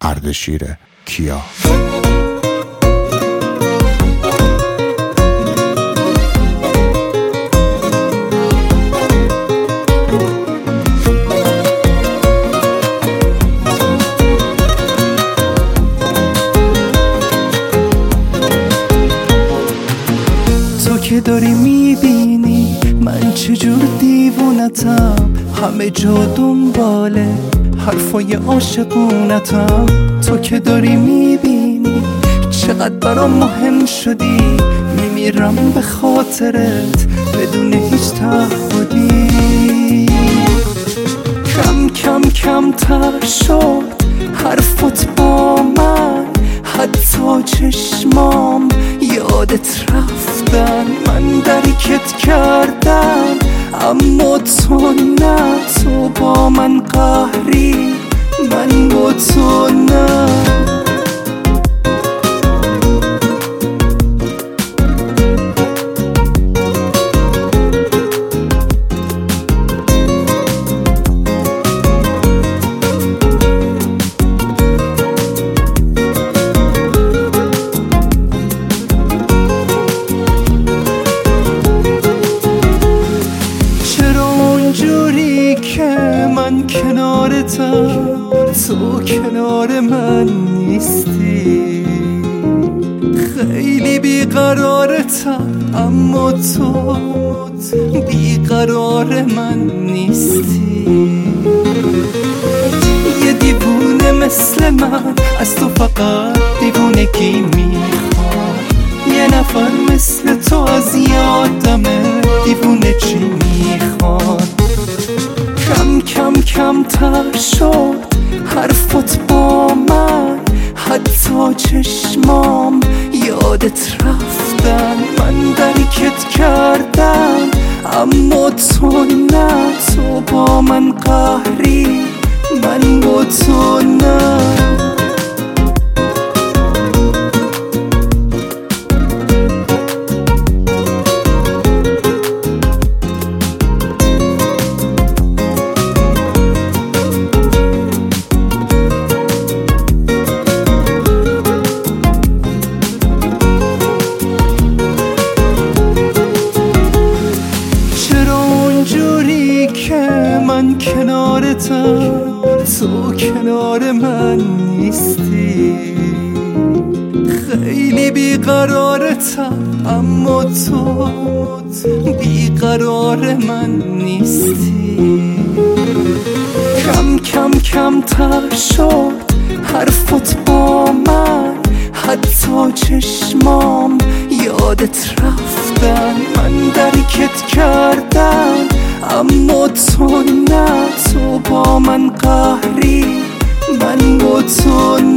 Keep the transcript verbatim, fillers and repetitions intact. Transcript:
اردشیر کیا. تو که داری میبینی من چجور دیوونتم، همه جا دنباله حرفای عاشقونتم. تو که داری میبینی چقدر برام مهم شدی، میمیرم به خاطرت بدون هیچ تعهدی. کم کم کم تر شد حرفت با من، حتی چشمام یادت رفتن. من درکت کردم اما تو نه، تو با من قهری من با تو نه. جوری که من کنارتم تو کنار من نیستی، خیلی بیقرارتم اما تو بیقرار من نیستی. یه دیوونه مثل من از تو فقط دیوونگی میخواد، یه نفر مثل تو از یادمه دیوونه چی میخواد. کم کم کم تر شد حرفت با من، حتی چشمام یادت رفتن. من درکت کردم اما تو نه، تو با من قهری من با تو نه. جوری که من کنارتم تو کنار من نیستی، خیلی بیقرارتم اما تو بیقرار من نیستی. کم کم کم تر شد حرفت با من، حتی چشمام یادت رفتن. من درکت کردم اما تو نه، تو با من قهری من با تو نه.